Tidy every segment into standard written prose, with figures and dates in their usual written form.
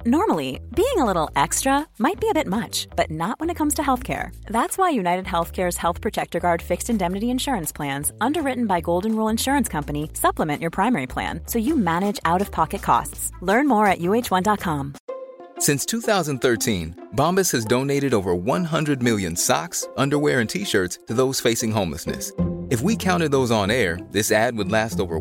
Normally, being a little extra might be a bit much, but not when it comes to healthcare. That's why United Healthcare's Health Protector Guard fixed indemnity insurance plans, underwritten by Golden Rule Insurance Company, supplement your primary plan so you manage out-of-pocket costs. Learn more at uh1.com. Since 2013, Bombas has donated over 100 million socks, underwear, and T-shirts to those facing homelessness. If we counted those on air, this ad would last over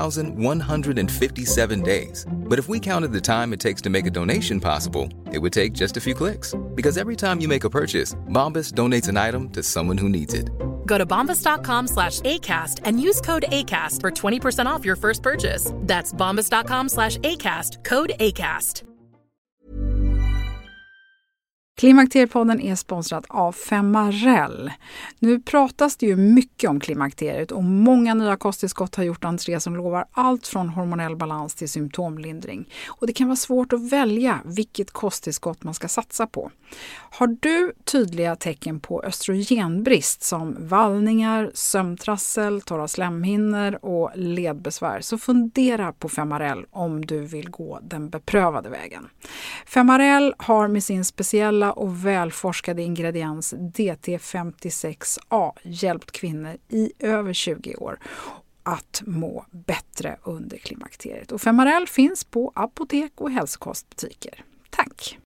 1,157 days. But if we counted the time it takes to make a donation possible, it would take just a few clicks. Because every time you make a purchase, Bombas donates an item to someone who needs it. Go to bombas.com/ACAST and use code ACAST for 20% off your first purchase. That's bombas.com/ACAST, code ACAST. Klimakteriepodden är sponsrad av Femarel. Nu pratas det ju mycket om klimakteriet och många nya kosttillskott har gjort entré som lovar allt från hormonell balans till symptomlindring. Och det kan vara svårt att välja vilket kosttillskott man ska satsa på. Har du tydliga tecken på östrogenbrist som vallningar, sömntrassel, torra slemhinnor och ledbesvär, så fundera på Femarel om du vill gå den beprövade vägen. Femarel har med sin speciella och välforskade ingrediens DT56A hjälpt kvinnor i över 20 år att må bättre under klimakteriet. Och Femarel finns på apotek och hälsokostbutiker. Tack!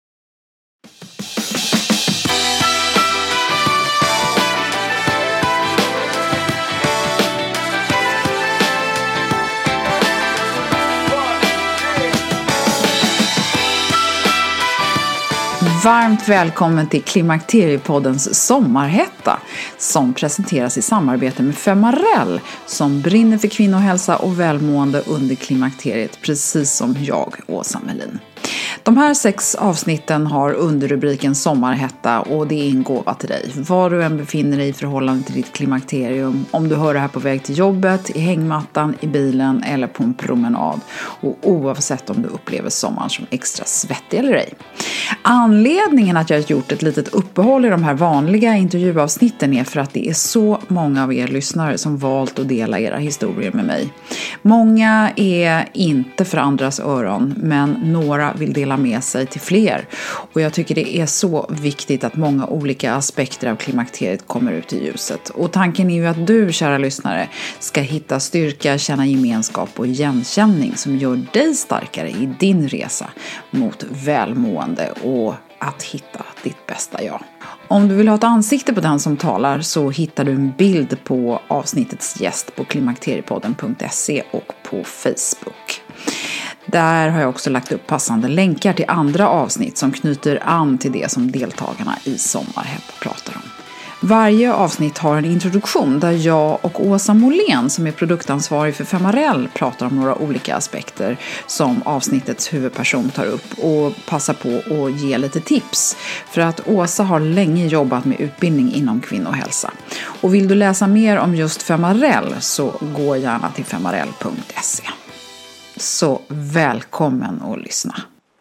Varmt välkommen till Klimakteriepoddens sommarhetta som presenteras i samarbete med Femarel som brinner för kvinnohälsa och välmående under klimakteriet, precis som jag, Åsa Melin. De här 6 avsnitten har underrubriken sommarhetta och det är en gåva till dig. Var du än befinner dig i förhållande till ditt klimakterium, om du hör det här på väg till jobbet, i hängmattan, i bilen eller på en promenad. Och oavsett om du upplever sommaren som extra svettig eller ej. Anledningen att jag har gjort ett litet uppehåll i de här vanliga intervjuavsnitten är för att det är så många av er lyssnare som valt att dela era historier med mig. Många är inte för andras öron, men några vill dela med sig till fler. Och jag tycker det är så viktigt att många olika aspekter av klimakteriet kommer ut i ljuset. Och tanken är ju att du, kära lyssnare, ska hitta styrka, känna gemenskap och igenkänning som gör dig starkare i din resa mot välmående och att hitta ditt bästa jag. Om du vill ha ett ansikte på den som talar så hittar du en bild på avsnittets gäst på klimakteriepodden.se och på Facebook. Där har jag också lagt upp passande länkar till andra avsnitt som knyter an till det som deltagarna i Sommarhetta pratar om. Varje avsnitt har en introduktion där jag och Åsa Molén, som är produktansvarig för Femarel, pratar om några olika aspekter som avsnittets huvudperson tar upp och passar på att ge lite tips. För att Åsa har länge jobbat med utbildning inom kvinnohälsa. Och vill du läsa mer om just Femarel så gå gärna till femarel.se. Så välkommen att lyssna.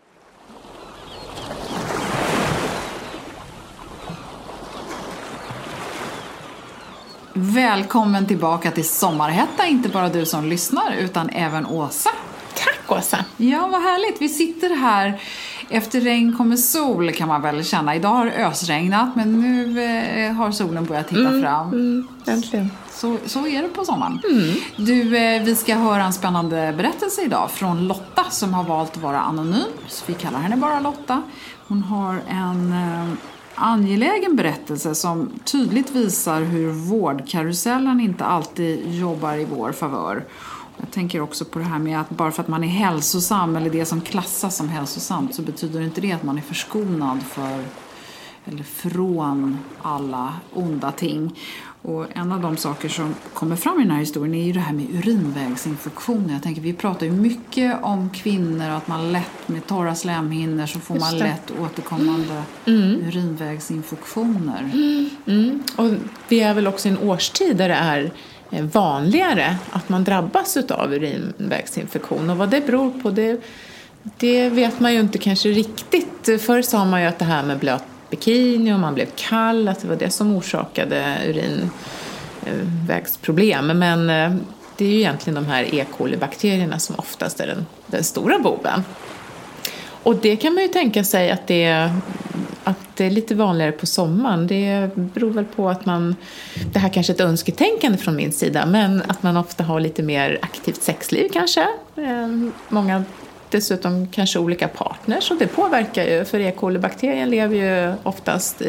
Välkommen tillbaka till Sommarhetta, inte bara du som lyssnar utan även Åsa. Tack Åsa. Ja, vad härligt. Vi sitter här. Efter regn kommer sol kan man väl känna. Idag har det ösregnat men nu har solen börjat titta fram. Äntligen. Så är det på sommaren. Du, vi ska höra en spännande berättelse idag från Lotta som har valt att vara anonym. Så vi kallar henne bara Lotta. Hon har en angelägen berättelse som tydligt visar hur vårdkarusellen inte alltid jobbar i vår favör. Jag tänker också på det här med att bara för att man är hälsosam eller det som klassas som hälsosamt så betyder inte det att man är förskonad från alla onda ting. Och en av de saker som kommer fram i den här historien är ju det här med urinvägsinfektioner. Jag tänker, vi pratar ju mycket om kvinnor och att man lätt med torra slemhinnor så får man lätt återkommande urinvägsinfektioner. Och vi är väl också i en årstid där det är vanligare att man drabbas av urinvägsinfektion. Och vad det beror på, det vet man ju inte kanske riktigt. Förr sa man ju att det här med blöt bikini och man blev kall, att det var det som orsakade urinvägsproblem. Men det är ju egentligen de här E. coli-bakterierna som oftast är den stora boven. Och det kan man ju tänka sig att det är lite vanligare på sommaren. Det beror väl på att det här kanske är ett önsketänkande från min sida, men att man ofta har lite mer aktivt sexliv kanske. Många dessutom kanske olika partners, och det påverkar ju, för E. coli-bakterien lever ju oftast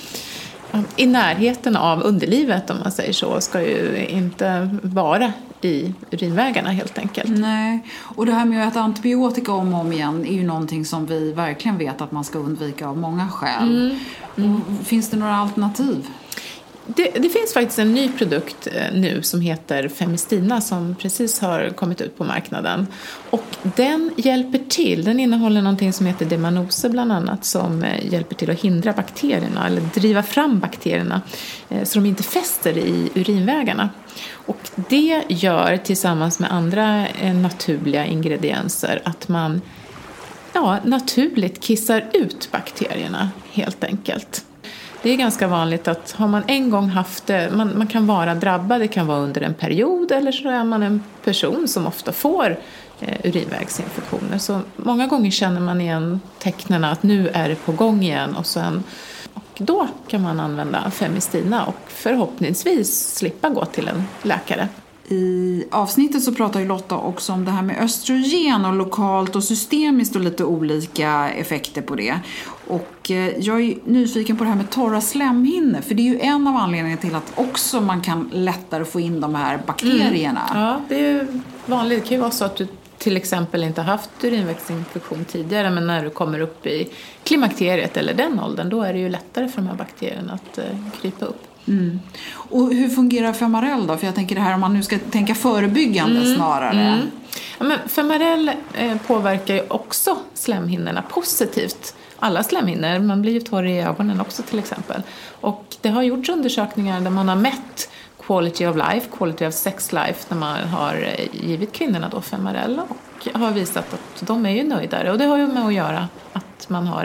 i närheten av underlivet, om man säger så, ska ju inte vara i urinvägarna helt enkelt. Nej, och det här med att äta antibiotika om och om igen är ju någonting som vi verkligen vet att man ska undvika av många skäl. Finns det några alternativ? Det finns faktiskt en ny produkt nu som heter Femistina som precis har kommit ut på marknaden. Och den hjälper till. Den innehåller någonting som heter Demanose bland annat, som hjälper till att hindra bakterierna eller driva fram bakterierna så de inte fäster i urinvägarna. Och det gör tillsammans med andra naturliga ingredienser att man naturligt kissar ut bakterierna helt enkelt. Det är ganska vanligt att har man en gång haft det, man kan vara drabbad, det kan vara under en period, eller så är man en person som ofta får urinvägsinfektioner. Så många gånger känner man igen tecknen att nu är det på gång igen, och då kan man använda Femistina och förhoppningsvis slippa gå till en läkare. I avsnittet så pratar ju Lotta också om det här med östrogen och lokalt och systemiskt och lite olika effekter på det. Och jag är nyfiken på det här med torra slemhinnor, för det är ju en av anledningarna till att också man kan lättare få in de här bakterierna. Ja, det är ju vanligt. Det kan ju vara så att du till exempel inte haft urinvägsinfektion tidigare, men när du kommer upp i klimakteriet eller den åldern, då är det ju lättare för de här bakterierna att krypa upp. Och hur fungerar Femarel då? För jag tänker det här om man nu ska tänka förebyggande snarare. Ja, men Femarel påverkar ju också slemhinnorna positivt. Alla slemhinnor, man blir ju torr i ögonen också till exempel. Och det har gjorts undersökningar där man har mätt quality of sex life när man har givit kvinnorna då Femarel, och har visat att de är ju nöjdare. Och det har ju med att göra att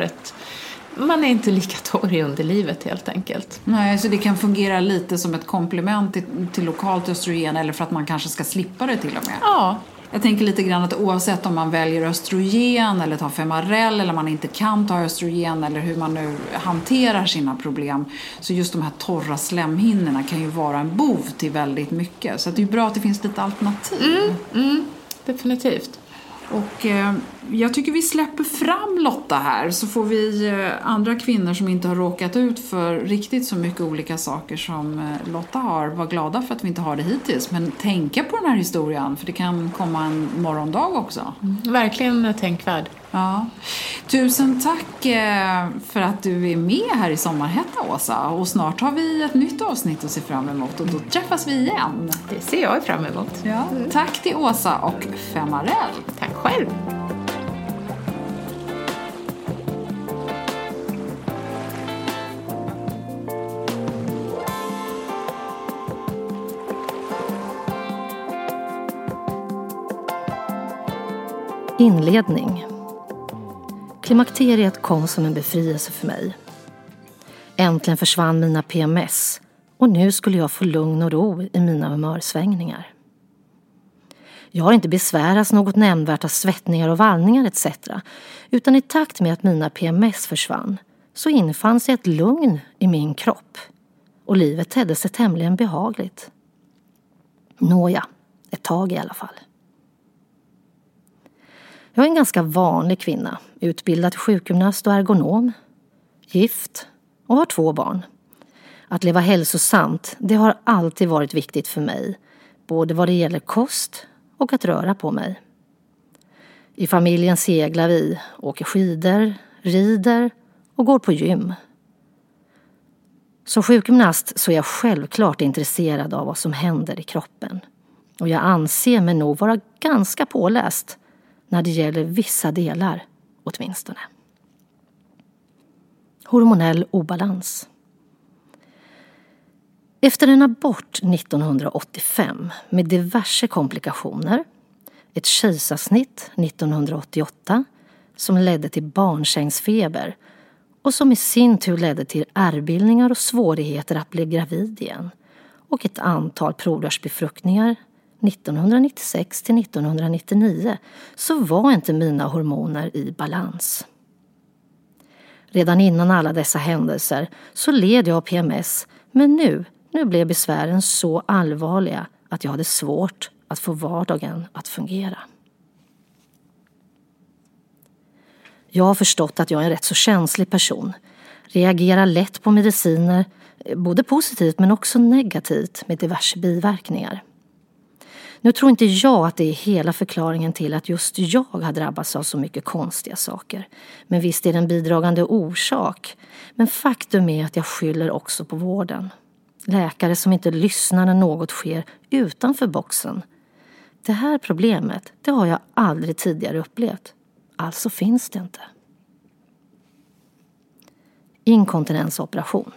man är inte lika torr i underlivet helt enkelt. Nej, så det kan fungera lite som ett komplement till lokalt östrogen, eller för att man kanske ska slippa det till och med. Ja. Jag tänker lite grann att oavsett om man väljer östrogen eller tar Femarel, eller man inte kan ta östrogen, eller hur man nu hanterar sina problem, så just de här torra slemhinnorna kan ju vara en bov till väldigt mycket. Så det är ju bra att det finns lite alternativ. Definitivt. Och jag tycker vi släpper fram Lotta här, så får vi andra kvinnor som inte har råkat ut för riktigt så mycket olika saker som Lotta har, var glada för att vi inte har det hittills, men tänka på den här historien, för det kan komma en morgondag också. Verkligen tänkvärd. Ja. Tusen tack för att du är med här i Sommarhetta, Åsa, och snart har vi ett nytt avsnitt att se fram emot, och då träffas vi igen. Det ser jag fram emot. Ja. Tack till Åsa och Femarel. Tack själv. Inledning. Klimakteriet kom som en befrielse för mig. Äntligen försvann mina PMS, och nu skulle jag få lugn och ro i mina humörsvängningar. Jag har inte besvärats något nämnvärt av svettningar och vallningar etc. Utan i takt med att mina PMS försvann så infann sig ett lugn i min kropp. Och livet tedde sig tämligen behagligt. Nåja, ett tag i alla fall. Jag är en ganska vanlig kvinna, utbildad sjukgymnast och ergonom, gift och har 2 barn. Att leva hälsosamt, det har alltid varit viktigt för mig, både vad det gäller kost och att röra på mig. I familjen seglar vi, åker skidor, rider och går på gym. Som sjukgymnast så är jag självklart intresserad av vad som händer i kroppen. Och jag anser mig nog vara ganska påläst när det gäller vissa delar åtminstone. Hormonell obalans. Efter en abort 1985 med diverse komplikationer, ett kejsarsnitt 1988 som ledde till barnsängsfeber och som i sin tur ledde till ärrbildningar och svårigheter att bli gravid igen, och ett antal provrörsbefruktningar, 1996 till 1999 så var inte mina hormoner i balans. Redan innan alla dessa händelser så led jag av PMS, men nu blev besvären så allvarliga att jag hade svårt att få vardagen att fungera. Jag har förstått att jag är en rätt så känslig person. Reagerar lätt på mediciner, både positivt men också negativt med diverse biverkningar. Nu tror inte jag att det är hela förklaringen till att just jag har drabbats av så mycket konstiga saker. Men visst är det en bidragande orsak. Men faktum är att jag skyller också på vården. Läkare som inte lyssnar när något sker utanför boxen. Det här problemet, det har jag aldrig tidigare upplevt. Alltså finns det inte. Inkontinensoperation.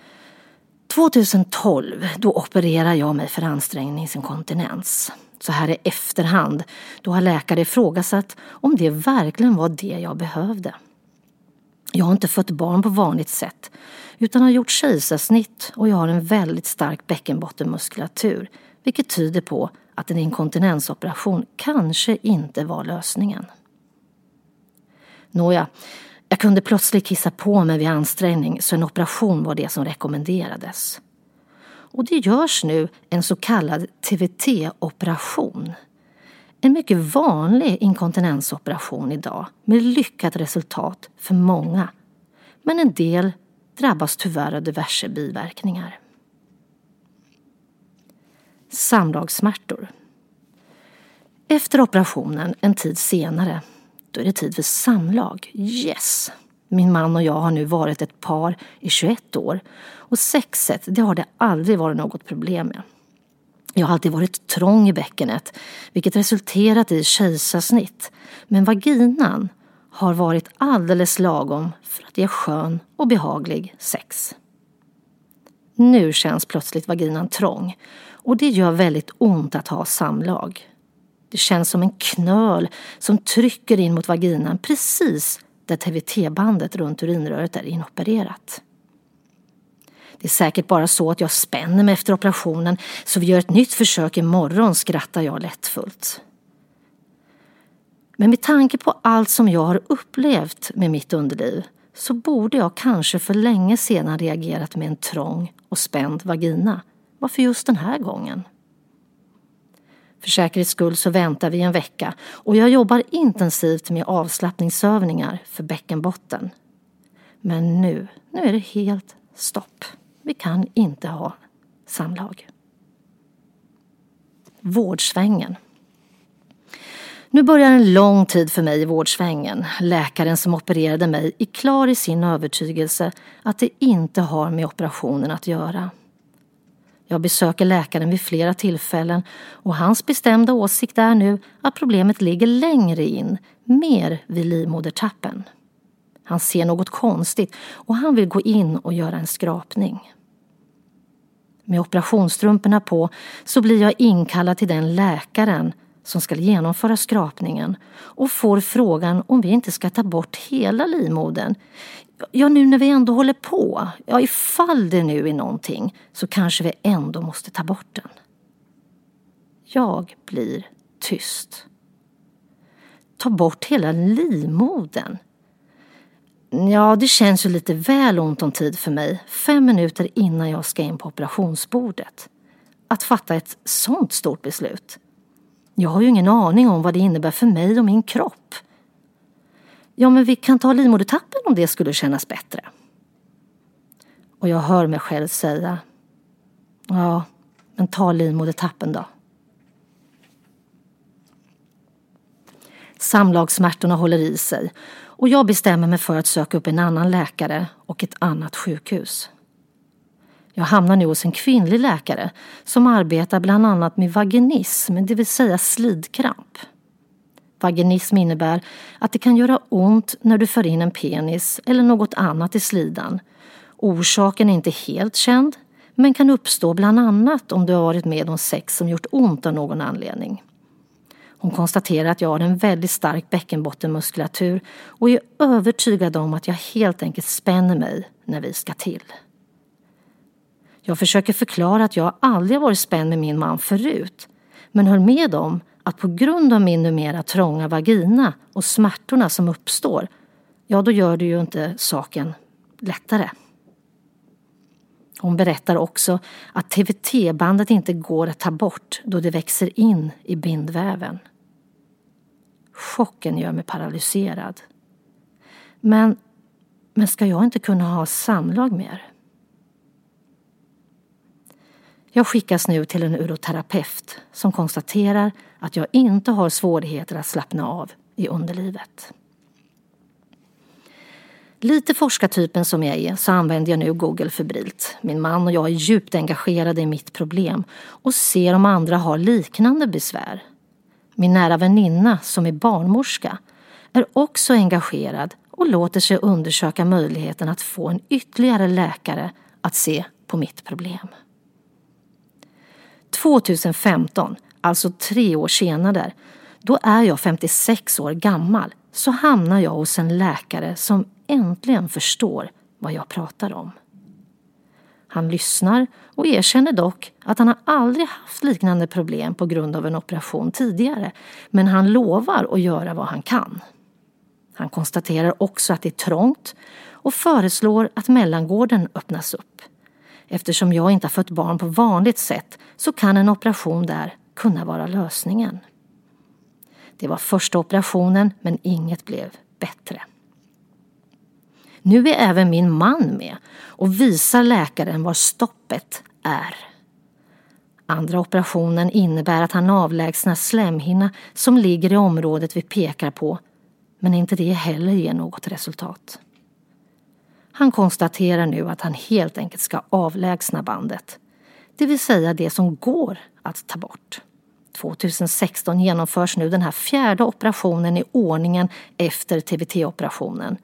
2012, då opererade jag mig för ansträngningsinkontinens. Så här i efterhand, då har läkare ifrågasatt om det verkligen var det jag behövde. Jag har inte fött barn på vanligt sätt, utan har gjort kejsarsnitt och jag har en väldigt stark bäckenbottenmuskulatur, vilket tyder på att en inkontinensoperation kanske inte var lösningen. Nåja, jag kunde plötsligt kissa på mig vid ansträngning, så en operation var det som rekommenderades. Och det görs nu en så kallad TVT-operation. En mycket vanlig inkontinensoperation idag med lyckat resultat för många. Men en del drabbas tyvärr av diverse biverkningar. Samlagssmärtor. Efter operationen en tid senare, då är det tid för samlag. Yes! Min man och jag har nu varit ett par i 21 år och sexet, det har det aldrig varit något problem med. Jag har alltid varit trång i bäckenet, vilket resulterat i kejsarsnitt. Men vaginan har varit alldeles lagom för att ge skön och behaglig sex. Nu känns plötsligt vaginan trång och det gör väldigt ont att ha samlag. Det känns som en knöl som trycker in mot vaginan precis där TVT-bandet runt urinröret är inopererat. Det är säkert bara så att jag spänner mig efter operationen, så vi gör ett nytt försök imorgon, skrattar jag lättfullt. Men med tanke på allt som jag har upplevt med mitt underliv så borde jag kanske för länge sedan reagerat med en trång och spänd vagina. Varför just den här gången? För säkerhets skull så väntar vi en vecka och jag jobbar intensivt med avslappningsövningar för bäckenbotten. Men nu är det helt stopp. Vi kan inte ha samlag. Vårdsvängen. Nu börjar en lång tid för mig i vårdsvängen. Läkaren som opererade mig är klar i sin övertygelse att det inte har med operationen att göra. Jag besöker läkaren vid flera tillfällen och hans bestämda åsikt är nu att problemet ligger längre in, mer vid livmodertappen. Han ser något konstigt och han vill gå in och göra en skrapning. Med operationsstrumporna på så blir jag inkallad till den läkaren som ska genomföra skrapningen och får frågan om vi inte ska ta bort hela livmodern. Ja, nu när vi ändå håller på, ifall det nu är någonting så kanske vi ändå måste ta bort den. Jag blir tyst. Ta bort hela livmodern. Ja, det känns ju lite väl ont om tid för mig. 5 minuter innan jag ska in på operationsbordet. Att fatta ett sånt stort beslut. Jag har ju ingen aning om vad det innebär för mig och min kropp. Ja, men vi kan ta livmodertappen om det skulle kännas bättre. Och jag hör mig själv säga, ja, men ta livmodertappen då. Samlagssmärtorna håller i sig och jag bestämmer mig för att söka upp en annan läkare och ett annat sjukhus. Jag hamnar nu hos en kvinnlig läkare som arbetar bland annat med vaginism, det vill säga slidkramp. Vaginism innebär att det kan göra ont när du för in en penis eller något annat i slidan. Orsaken är inte helt känd, men kan uppstå bland annat om du har varit med om sex som gjort ont av någon anledning. Hon konstaterar att jag har en väldigt stark bäckenbottenmuskulatur och är övertygad om att jag helt enkelt spänner mig när vi ska till. Jag försöker förklara att jag aldrig varit spänd med min man förut. men höll med om att på grund av min numera trånga vagina och smärtorna som uppstår, ja då gör det ju inte saken lättare. Hon berättar också att TVT-bandet inte går att ta bort då det växer in i bindväven. Chocken gör mig paralyserad. Men ska jag inte kunna ha samlag mer? Jag skickas nu till en uroterapeut som konstaterar att jag inte har svårigheter att slappna av i underlivet. Lite forskartypen som jag är så använder jag nu Google febrilt. Min man och jag är djupt engagerade i mitt problem och ser om andra har liknande besvär. Min nära väninna som är barnmorska är också engagerad och låter sig undersöka möjligheten att få en ytterligare läkare att se på mitt problem. 2015, alltså 3 år senare, då är jag 56 år gammal, så hamnar jag hos en läkare som äntligen förstår vad jag pratar om. Han lyssnar och erkänner dock att han har aldrig haft liknande problem på grund av en operation tidigare, men han lovar att göra vad han kan. Han konstaterar också att det är trångt och föreslår att mellangården öppnas upp. Eftersom jag inte har fött barn på vanligt sätt så kan en operation där kunna vara lösningen. Det var första operationen, men inget blev bättre. Nu är även min man med och visar läkaren var stoppet är. Andra operationen innebär att han avlägsnar slemhinna som ligger i området vi pekar på, men inte det heller ger något resultat. Han konstaterar nu att han helt enkelt ska avlägsna bandet, det vill säga det som går att ta bort. 2016 genomförs nu den här 4:e operationen i ordningen efter TVT-operationen.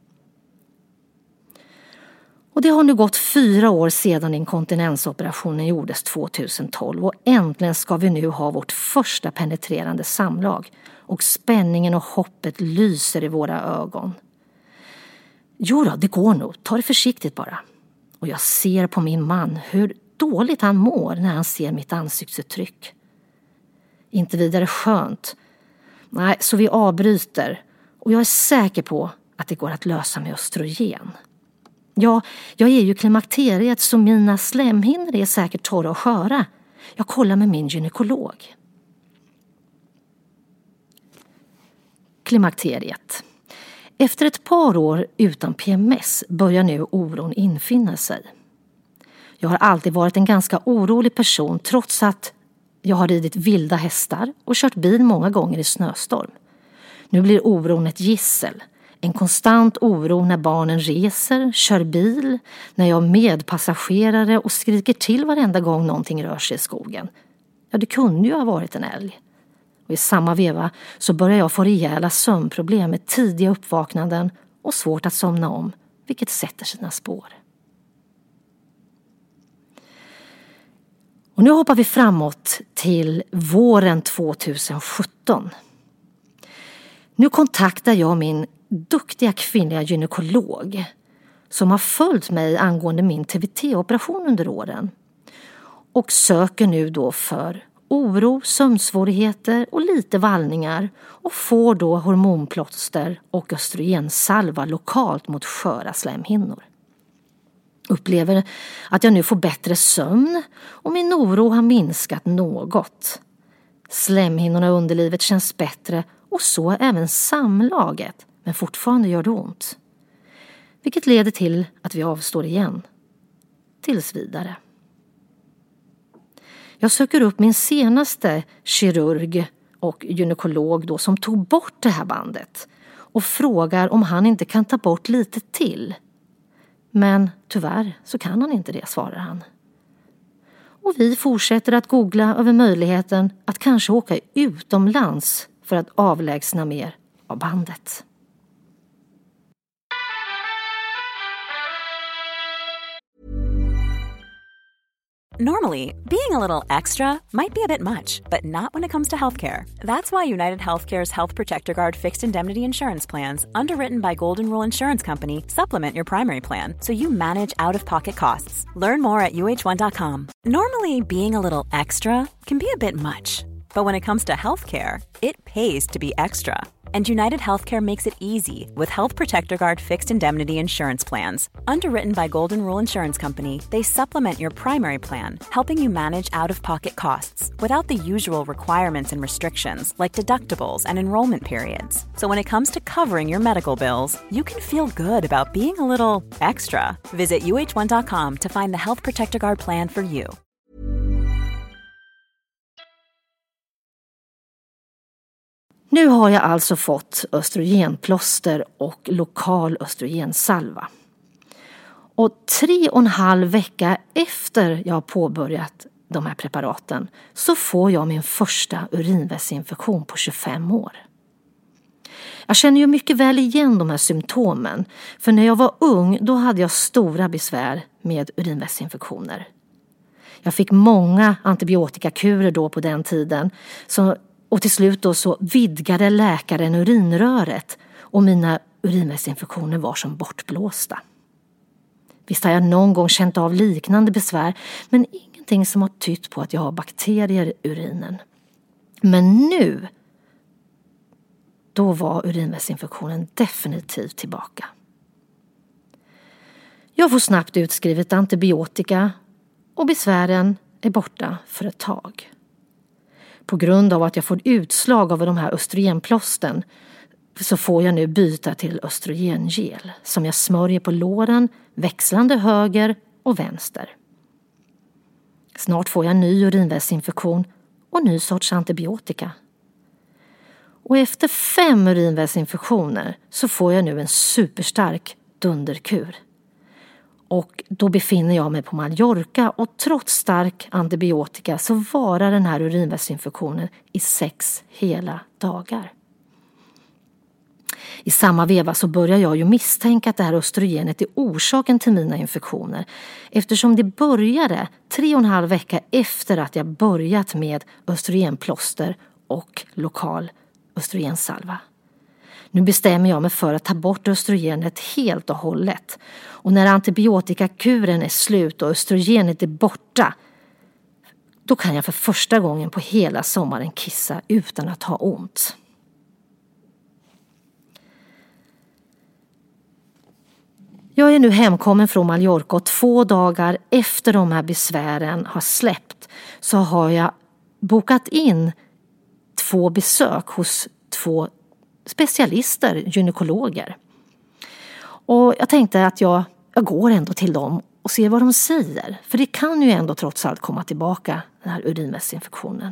Och det har nu gått 4 år sedan inkontinensoperationen gjordes 2012 och äntligen ska vi nu ha vårt första penetrerande samlag och spänningen och hoppet lyser i våra ögon. Jo då, det går nog. Ta det försiktigt bara. Och jag ser på min man hur dåligt han mår när han ser mitt ansiktsuttryck. Inte vidare skönt. Nej, så vi avbryter. Och jag är säker på att det går att lösa med östrogen. Ja, jag är ju klimakteriet så mina slemhinnor är säkert torra och sköra. Jag kollar med min gynekolog. Klimakteriet. Efter ett par år utan PMS börjar nu oron infinna sig. Jag har alltid varit en ganska orolig person trots att jag har ridit vilda hästar och kört bil många gånger i snöstorm. Nu blir oron ett gissel. En konstant oro när barnen reser, kör bil, när jag är medpassagerare och skriker till varenda gång någonting rör sig i skogen. Ja, det kunde ju ha varit en älg. Och i samma veva så börjar jag få rejäla sömnproblem med tidiga uppvaknanden och svårt att somna om, vilket sätter sina spår. Och nu hoppar vi framåt till våren 2017. Nu kontaktar jag min duktiga kvinnliga gynekolog som har följt mig angående min TVT-operation under åren och söker nu då för oro, sömnsvårigheter och lite vallningar och får då hormonplåster och östrogensalva lokalt mot sköra slemhinnor. Upplever att jag nu får bättre sömn och min oro har minskat något. Slemhinnorna i underlivet känns bättre och så även samlaget, men fortfarande gör det ont. Vilket leder till att vi avstår igen. Tills vidare. Jag söker upp min senaste kirurg och gynekolog då som tog bort det här bandet och frågar om han inte kan ta bort lite till. Men tyvärr så kan han inte det, svarar han. Och vi fortsätter att googla över möjligheten att kanske åka utomlands för att avlägsna mer av bandet. Normally, being a little extra might be a bit much, but not when it comes to healthcare. That's why United Healthcare's Health Protector Guard fixed indemnity insurance plans, underwritten by Golden Rule Insurance Company, supplement your primary plan so you manage out-of-pocket costs. Learn more at uh1.com. Normally, being a little extra can be a bit much, But when it comes to healthcare, it pays to be extra. And United Healthcare makes it easy with Health Protector Guard fixed indemnity insurance plans. Underwritten by Golden Rule Insurance Company, they supplement your primary plan, helping you manage out-of-pocket costs without the usual requirements and restrictions like deductibles and enrollment periods. So when it comes to covering your medical bills, you can feel good about being a little extra. Visit uh1.com to find the Health Protector Guard plan for you. Nu har jag alltså fått östrogenplåster och lokal östrogensalva. Och 3,5 veckor efter jag har påbörjat de här preparaten så får jag min första urinvägsinfektion på 25 år. Jag känner ju mycket väl igen de här symptomen, för när jag var ung då hade jag stora besvär med urinvägsinfektioner. Jag fick många antibiotikakurer då på den tiden, och till slut då så vidgade läkaren urinröret och mina urinvägsinfektioner var som bortblåsta. Visst har jag någon gång känt av liknande besvär, men ingenting som har tytt på att jag har bakterier i urinen. Men nu, då var urinvägsinfektionen definitivt tillbaka. Jag får snabbt utskrivet antibiotika och besvären är borta för ett tag. På grund av att jag får utslag av de här östrogenplåsten så får jag nu byta till östrogengel som jag smörjer på låren, växlande höger och vänster. Snart får jag en ny urinvägsinfektion och ny sorts antibiotika. Och efter 5 urinvägsinfektioner så får jag nu en superstark dunderkur. Och då befinner jag mig på Mallorca och trots stark antibiotika så varar den här urinvägsinfektionen i 6 hela dagar. I samma veva så börjar jag ju misstänka att det här östrogenet är orsaken till mina infektioner, eftersom det började 3,5 veckor efter att jag börjat med östrogenplåster och lokal östrogensalva. Nu bestämmer jag mig för att ta bort östrogenet helt och hållet. Och när antibiotikakuren är slut och östrogenet är borta, då kan jag för första gången på hela sommaren kissa utan att ha ont. Jag är nu hemkommen från Mallorca och 2 dagar efter de här besvären har släppt så har jag bokat in 2 besök hos 2 specialister, gynekologer. Och jag tänkte att jag går ändå till dem och ser vad de säger. För det kan ju ändå trots allt komma tillbaka, den här urinvägsinfektionen.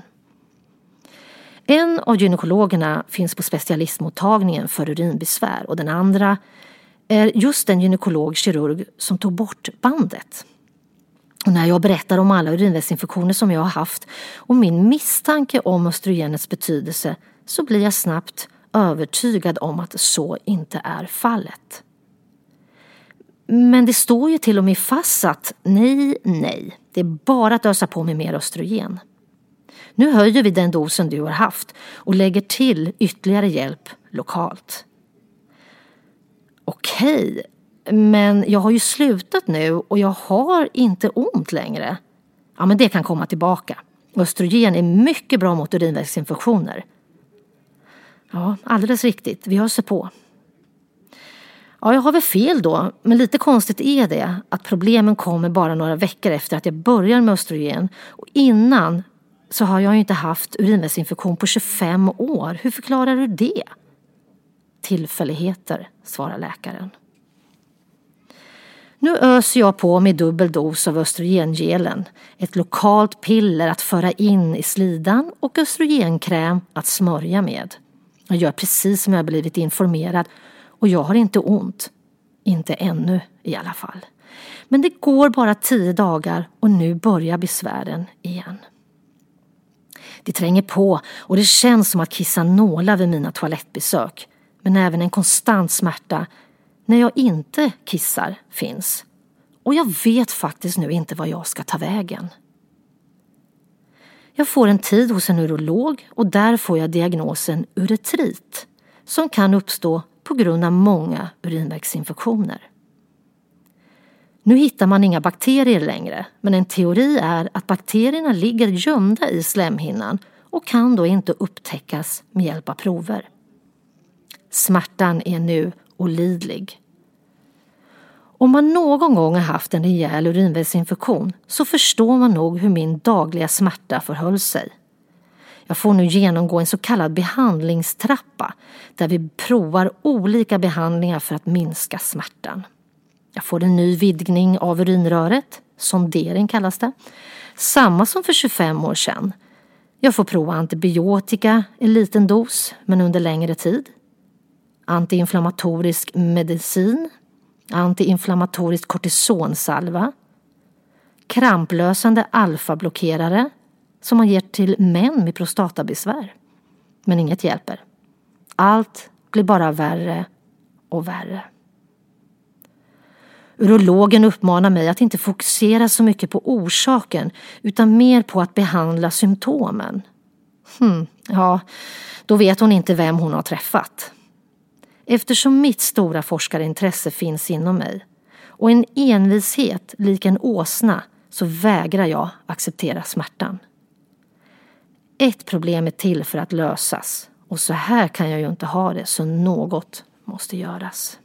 En av gynekologerna finns på specialistmottagningen för urinbesvär och den andra är just en gynekolog-kirurg som tog bort bandet. Och när jag berättar om alla urinvägsinfektioner som jag har haft och min misstanke om östrogenets betydelse så blir jag snabbt övertygad om att så inte är fallet. Men det står ju till och med fast att nej, det är bara att ösa på med mer östrogen. Nu höjer vi den dosen du har haft och lägger till ytterligare hjälp lokalt. Okej, men jag har ju slutat nu och jag har inte ont längre. Ja, men det kan komma tillbaka. Östrogen är mycket bra mot urinvägsinfektioner. Ja, alldeles riktigt. Vi öser på. Ja, jag har väl fel då, men lite konstigt är det att problemen kommer bara några veckor efter att jag börjar med östrogen. Och innan så har jag ju inte haft urinvägsinfektion på 25 år. Hur förklarar du det? Tillfälligheter, svarar läkaren. Nu öser jag på med dubbel dos av östrogengelen. Ett lokalt piller att föra in i slidan och östrogenkräm att smörja med. Jag gör precis som jag blivit informerad och jag har inte ont. Inte ännu i alla fall. Men det går bara 10 dagar och nu börjar besvären igen. Det tränger på och det känns som att kissa nålar vid mina toalettbesök. Men även en konstant smärta när jag inte kissar finns. Och jag vet faktiskt nu inte vad jag ska ta vägen. Jag får en tid hos en urolog och där får jag diagnosen uretrit som kan uppstå på grund av många urinvägsinfektioner. Nu hittar man inga bakterier längre, men en teori är att bakterierna ligger gömda i slemhinnan och kan då inte upptäckas med hjälp av prover. Smärtan är nu olidlig. Om man någon gång har haft en rejäl urinvägsinfektion så förstår man nog hur min dagliga smärta förhöll sig. Jag får nu genomgå en så kallad behandlingstrappa där vi provar olika behandlingar för att minska smärtan. Jag får en ny vidgning av urinröret, sondering kallas det, samma som för 25 år sedan. Jag får prova antibiotika i liten dos men under längre tid. Antiinflammatorisk medicin, antiinflammatorisk kortisonsalva, kramplösande alfablockerare som man ger till män med prostatabesvär. Men inget hjälper. Allt blir bara värre och värre. Urologen uppmanar mig att inte fokusera så mycket på orsaken utan mer på att behandla symptomen. Ja, då vet hon inte vem hon har träffat. Eftersom mitt stora forskarintresse finns inom mig och en envishet lik en åsna så vägrar jag acceptera smärtan. Ett problem är till för att lösas och så här kan jag ju inte ha det, så något måste göras.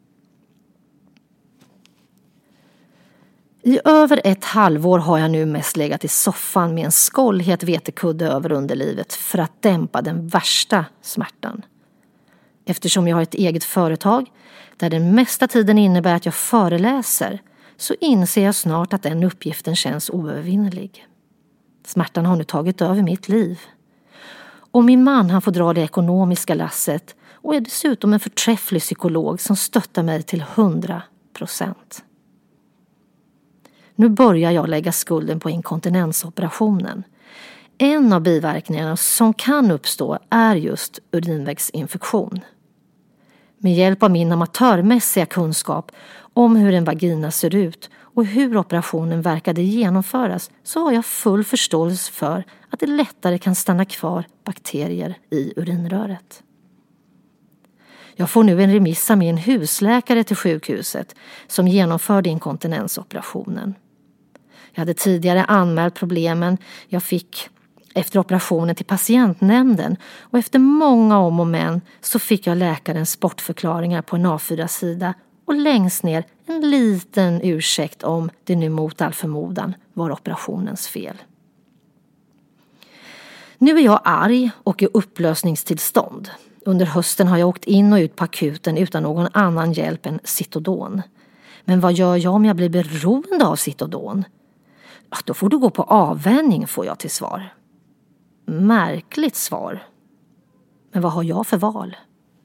I över ett halvår har jag nu mest legat i soffan med en skållhet vetekudde över underlivet för att dämpa den värsta smärtan. Eftersom jag har ett eget företag där den mesta tiden innebär att jag föreläser så inser jag snart att den uppgiften känns oövervinnelig. Smärtan har nu tagit över mitt liv. Och min man han får dra det ekonomiska lasset och är dessutom en förträfflig psykolog som stöttar mig till 100%. Nu börjar jag lägga skulden på inkontinensoperationen. En av biverkningarna som kan uppstå är just urinvägsinfektion. Med hjälp av min amatörmässiga kunskap om hur en vagina ser ut och hur operationen verkade genomföras så har jag full förståelse för att det lättare kan stanna kvar bakterier i urinröret. Jag får nu en remiss av min husläkare till sjukhuset som genomförde inkontinensoperationen. Jag hade tidigare anmält problemen jag fick efter operationen till patientnämnden och efter många om och men så fick jag läkarens bortförklaringar på en A4-sida och längst ner en liten ursäkt om det nu mot all förmodan var operationens fel. Nu är jag arg och i upplösningstillstånd. Under hösten har jag åkt in och ut på akuten utan någon annan hjälp än Citodon. Men vad gör jag om jag blir beroende av Citodon? Ja, då får du gå på avvänjning, får jag till svar. Märkligt svar. Men vad har jag för val?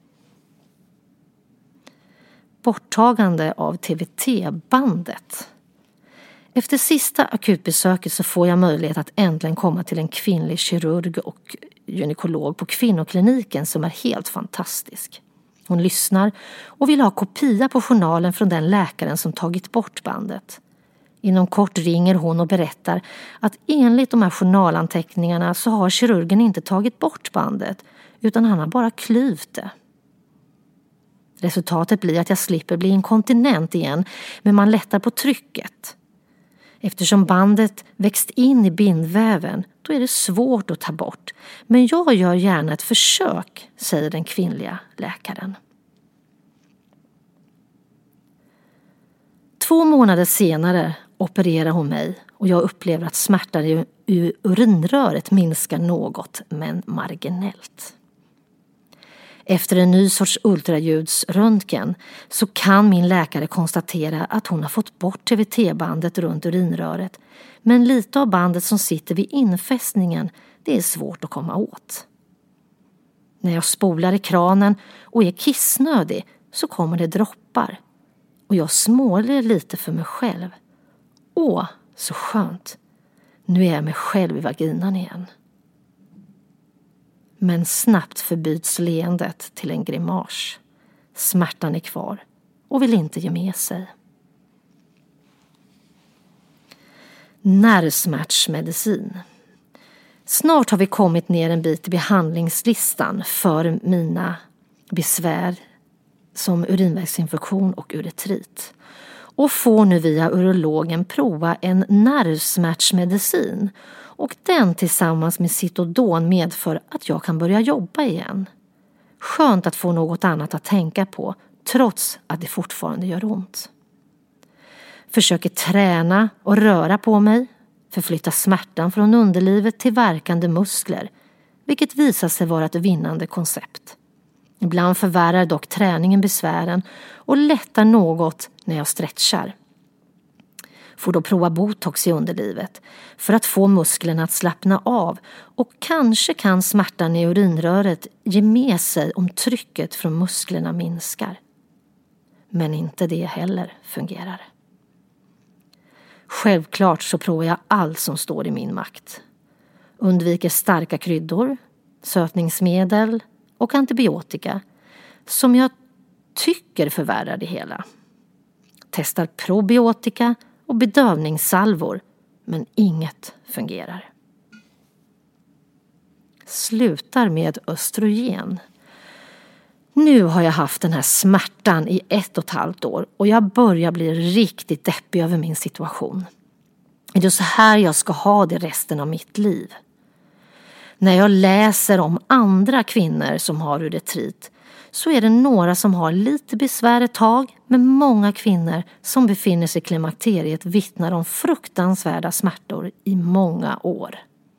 Borttagande av TVT-bandet. Efter sista akutbesöket så får jag möjlighet att äntligen komma till en kvinnlig kirurg och gynekolog på kvinnokliniken som är helt fantastisk. Hon lyssnar och vill ha kopia på journalen från den läkaren som tagit bort bandet. Inom kort ringer hon och berättar att enligt de här journalanteckningarna så har kirurgen inte tagit bort bandet utan han har bara klyvt det. Resultatet blir att jag slipper bli inkontinent igen men man lättar på trycket. Eftersom bandet växt in i bindväven då är det svårt att ta bort. Men jag gör gärna ett försök, säger den kvinnliga läkaren. 2 månader senare opererar hon mig och jag upplever att smärtan i urinröret minskar något men marginellt. Efter en ny sorts ultraljudsröntgen så kan min läkare konstatera att hon har fått bort TVT-bandet runt urinröret. Men lite av bandet som sitter vid infästningen, det är svårt att komma åt. När jag spolar i kranen och är kissnödig så kommer det droppar. Och jag småler lite för mig själv. Åh, så skönt. Nu är jag mig själv i vaginan igen. Men snabbt förbyts leendet till en grimas. Smärtan är kvar och vill inte ge med sig. Nervsmärtsmedicin. Snart har vi kommit ner en bit i behandlingslistan för mina besvär som urinvägsinfektion och uretrit. Och får nu via urologen prova en nervsmärtsmedicin. och den tillsammans med Citodon medför att jag kan börja jobba igen. Skönt att få något annat att tänka på, trots att det fortfarande gör ont. Försöker träna och röra på mig, förflytta smärtan från underlivet till verkande muskler, vilket visar sig vara ett vinnande koncept. Ibland förvärrar dock träningen besvären och lättar något när jag stretchar. Får då prova botox i underlivet för att få musklerna att slappna av, och kanske kan smärtan i urinröret ge med sig om trycket från musklerna minskar. Men inte det heller fungerar. Självklart så provar jag allt som står i min makt. Undviker starka kryddor, sötningsmedel och antibiotika som jag tycker förvärrar det hela. Testar probiotika och bedövningssalvor, men inget fungerar. Slutar med östrogen. Nu har jag haft den här smärtan i 1,5 år och jag börjar bli riktigt deppig över min situation. Är det så här jag ska ha det resten av mitt liv? När jag läser om andra kvinnor som har uretrit så är det några som har lite besvär ett tag, men många kvinnor som befinner sig i klimakteriet vittnar om fruktansvärda smärtor i många år.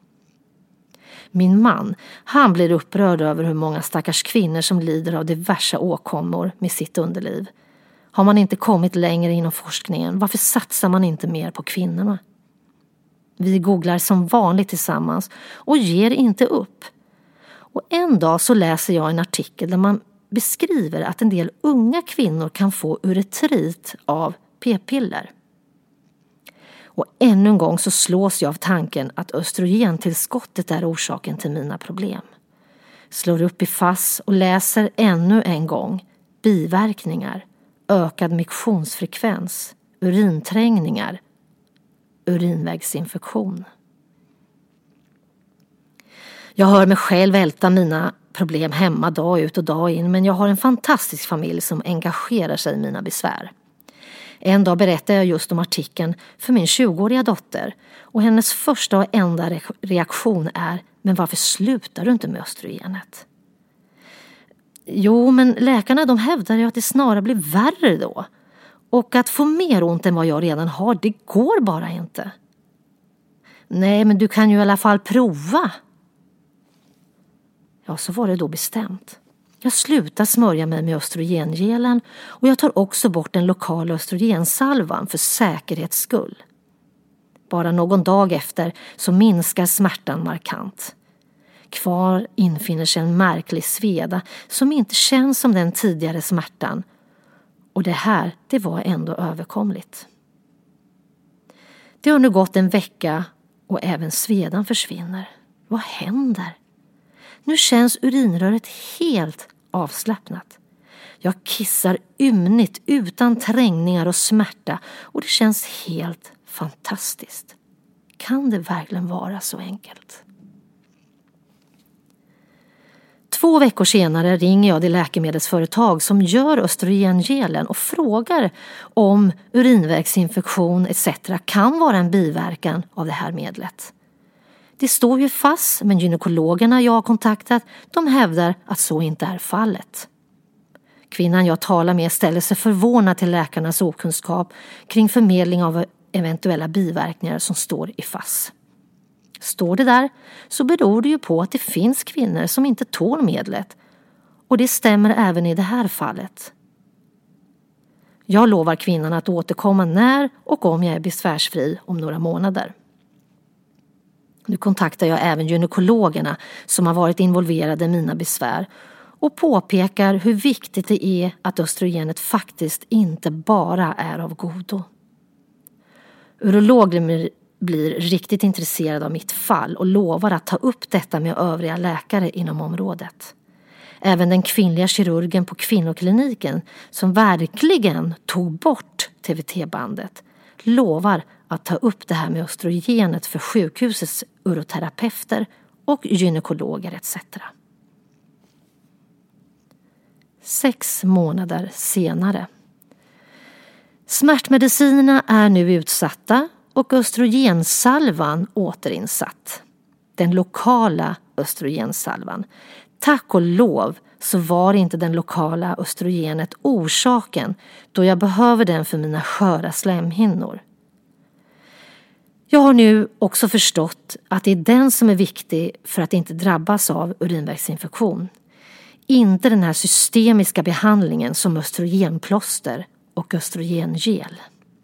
Min man, han blir upprörd över hur många stackars kvinnor som lider av diverse åkommor med sitt underliv. Har man inte kommit längre inom forskningen, varför satsar man inte mer på kvinnorna? Vi googlar som vanligt tillsammans och ger inte upp. Och en dag så läser jag en artikel där man beskriver att en del unga kvinnor kan få uretrit av p-piller. Och ännu en gång så slås jag av tanken att östrogentillskottet är orsaken till mina problem. Slår upp i FASS och läser ännu en gång biverkningar, ökad miktionsfrekvens, urinträngningar, urinvägsinfektion. Jag hör mig själv älta mina problem hemma dag ut och dag in, men jag har en fantastisk familj som engagerar sig i mina besvär. En dag berättade jag just om artikeln för min 20-åriga dotter och hennes första och enda reaktion är: men varför slutar du inte med östrogenet? Jo, men läkarna de hävdar ju att det snarare blir värre då. Och att få mer ont än vad jag redan har, det går bara inte. Nej, men du kan ju i alla fall prova. Ja, så var det då bestämt. Jag slutar smörja mig med östrogengelen och jag tar också bort den lokala östrogensalvan för säkerhets skull. Bara någon dag efter så minskar smärtan markant. Kvar infinner sig en märklig sveda som inte känns som den tidigare smärtan. Och det här, det var ändå överkomligt. Det har nu gått en vecka och även svedan försvinner. Vad händer? Nu känns urinröret helt avslappnat. Jag kissar ymnigt utan trängningar och smärta och det känns helt fantastiskt. Kan det verkligen vara så enkelt? 2 veckor senare ringer jag till läkemedelsföretag som gör östrogengelen och frågar om urinvägsinfektion etc. kan vara en biverkan av det här medlet. Det står ju fast, men gynekologerna jag har kontaktat, de hävdar att så inte är fallet. Kvinnan jag talar med ställer sig förvånad till läkarnas okunskap kring förmedling av eventuella biverkningar som står i FASS. Står det där så beror det ju på att det finns kvinnor som inte tål medlet, och det stämmer även i det här fallet. Jag lovar kvinnan att återkomma när och om jag är besvärsfri om några månader. Nu kontaktar jag även gynekologerna som har varit involverade i mina besvär och påpekar hur viktigt det är att östrogenet faktiskt inte bara är av godo. Urologen blir riktigt intresserad av mitt fall och lovar att ta upp detta med övriga läkare inom området. Även den kvinnliga kirurgen på kvinnokliniken som verkligen tog bort TVT-bandet lovar att ta upp det här med östrogenet för sjukhusets uroterapeuter och gynekologer etc. 6 månader senare. Smärtmedicinerna är nu utsatta och östrogensalvan återinsatt. Den lokala östrogensalvan. Tack och lov så var inte den lokala östrogenet orsaken då jag behöver den för mina sköra slemhinnor. Jag har nu också förstått att det är den som är viktig för att inte drabbas av urinvägsinfektion. Inte den här systemiska behandlingen som östrogenplåster och östrogengel.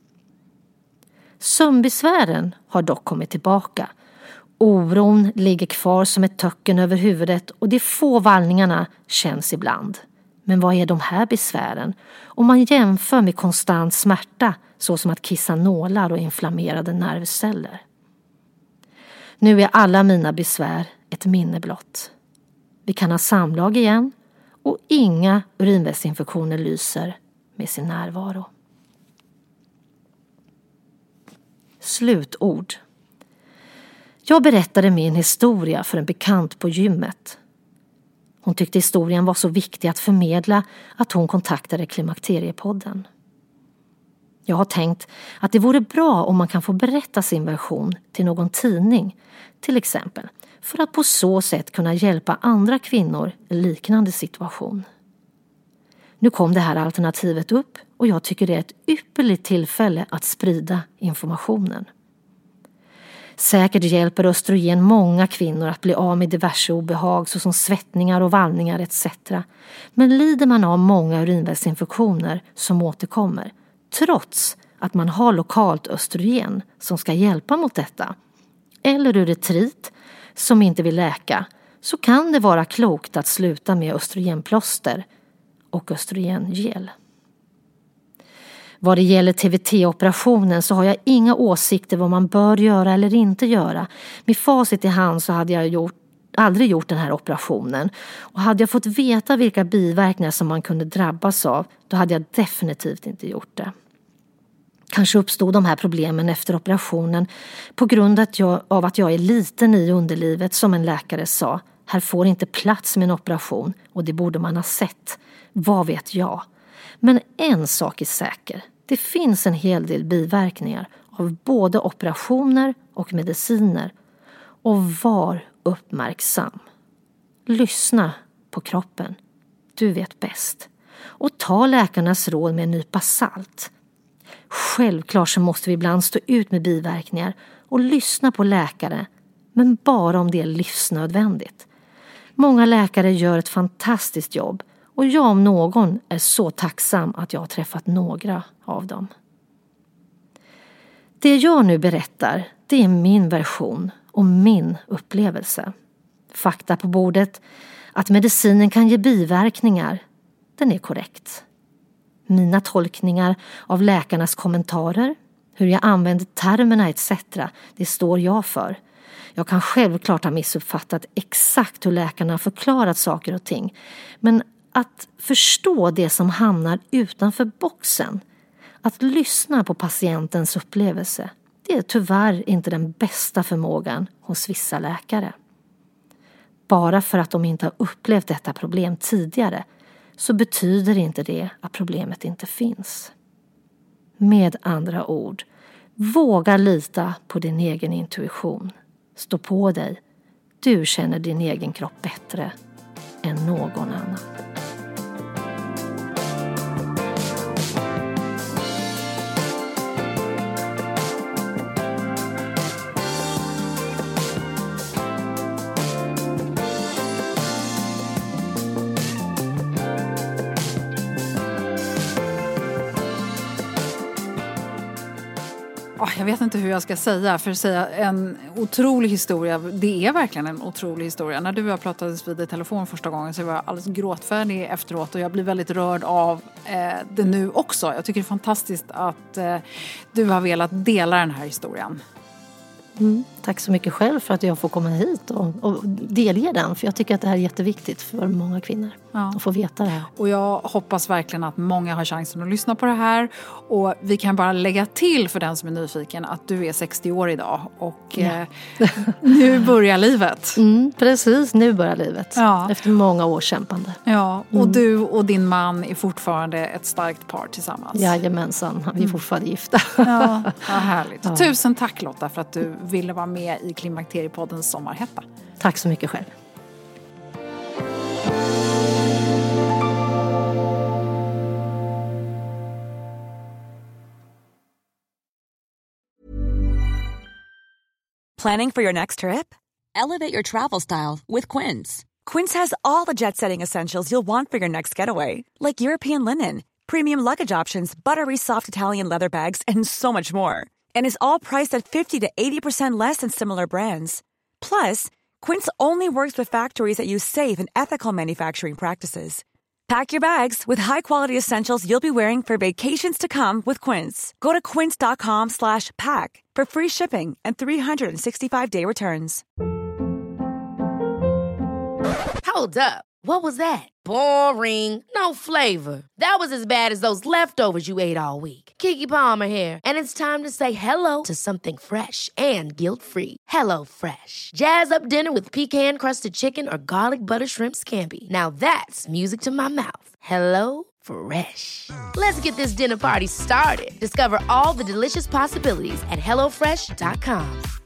Sömnbesvären har dock kommit tillbaka. Oron ligger kvar som ett töcken över huvudet och de få vallningarna känns ibland. Men vad är de här besvären? Om man jämför med konstant smärta, så som att kissa nålar och inflammerade nervceller. Nu är alla mina besvär ett minne blott. Vi kan ha samlag igen och inga urinvägsinfektioner lyser med sin närvaro. Slutord. Jag berättade min historia för en bekant på gymmet. Hon tyckte historien var så viktig att förmedla att hon kontaktade Klimakteriepodden. Jag har tänkt att det vore bra om man kan få berätta sin version till någon tidning, till exempel, för att på så sätt kunna hjälpa andra kvinnor i liknande situation. Nu kom det här alternativet upp och jag tycker det är ett ypperligt tillfälle att sprida informationen. Säkert hjälper östrogen många kvinnor att bli av med diverse obehag såsom svettningar och vallningar etc. Men lider man av många urinvägsinfektioner som återkommer, trots att man har lokalt östrogen som ska hjälpa mot detta, eller uretrit som inte vill läka, så kan det vara klokt att sluta med östrogenplåster och östrogengel. Vad det gäller TVT-operationen så har jag inga åsikter vad man bör göra eller inte göra. Med facit i hand så hade jag aldrig gjort den här operationen. Och hade jag fått veta vilka biverkningar som man kunde drabbas av, då hade jag definitivt inte gjort det. Kanske uppstod de här problemen efter operationen på grund av att jag är liten i underlivet, som en läkare sa. Här får inte plats med en operation och det borde man ha sett. Vad vet jag? Men en sak är säker. Det finns en hel del biverkningar av både operationer och mediciner. Och var uppmärksam. Lyssna på kroppen. Du vet bäst. Och ta läkarnas råd med en nypa salt. Självklart så måste vi ibland stå ut med biverkningar och lyssna på läkare, men bara om det är livsnödvändigt. Många läkare gör ett fantastiskt jobb och jag om någon är så tacksam att jag har träffat några av dem. Det jag nu berättar, det är min version och min upplevelse. Fakta på bordet, att medicinen kan ge biverkningar, den är korrekt. Mina tolkningar av läkarnas kommentarer, hur jag använder termerna etc., det står jag för. Jag kan självklart ha missuppfattat exakt hur läkarna har förklarat saker och ting. Men att förstå det som hamnar utanför boxen, att lyssna på patientens upplevelse, det är tyvärr inte den bästa förmågan hos vissa läkare. Bara för att de inte har upplevt detta problem tidigare så betyder inte det att problemet inte finns. Med andra ord, våga lita på din egen intuition. Stå på dig. Du känner din egen kropp bättre än någon annan. Jag vet inte hur jag ska säga, för att säga en otrolig historia. Det är verkligen en otrolig historia. När du och jag pratades vid i telefon första gången så var jag alldeles gråtfärdig efteråt och jag blir väldigt rörd av det nu också. Jag tycker det är fantastiskt att du har velat dela den här historien. Tack så mycket själv för att jag får komma hit och delge den. För jag tycker att det här är jätteviktigt för många kvinnor att få veta det här. Och jag hoppas verkligen att många har chansen att lyssna på det här. Och vi kan bara lägga till för den som är nyfiken att du är 60 år idag. Och nu börjar livet. Precis, nu börjar livet. Ja. Efter många års kämpande. Ja, och du och din man är fortfarande ett starkt par tillsammans. Jajamensan, vi är fortfarande gifta. Ja, vad härligt. Ja. Tusen tack Lotta för att du ville vara med i Klimakteriepoddens Sommarhetta. Tack så mycket själv. Planning for your next trip? Elevate your travel style with Quince. Quince has all the jet-setting essentials you'll want for your next getaway, like European linen, premium luggage options, buttery soft Italian leather bags, and so much more. And is all priced at 50 to 80% less than similar brands. Plus, Quince only works with factories that use safe and ethical manufacturing practices. Pack your bags with high-quality essentials you'll be wearing for vacations to come with Quince. Go to quince.com/pack for free shipping and 365-day returns. Hold up. What was that? Boring. No flavor. That was as bad as those leftovers you ate all week. Keke Palmer here, and it's time to say hello to something fresh and guilt-free. Hello Fresh. Jazz up dinner with pecan-crusted chicken or garlic butter shrimp scampi. Now that's music to my mouth. Hello Fresh. Let's get this dinner party started. Discover all the delicious possibilities at hellofresh.com.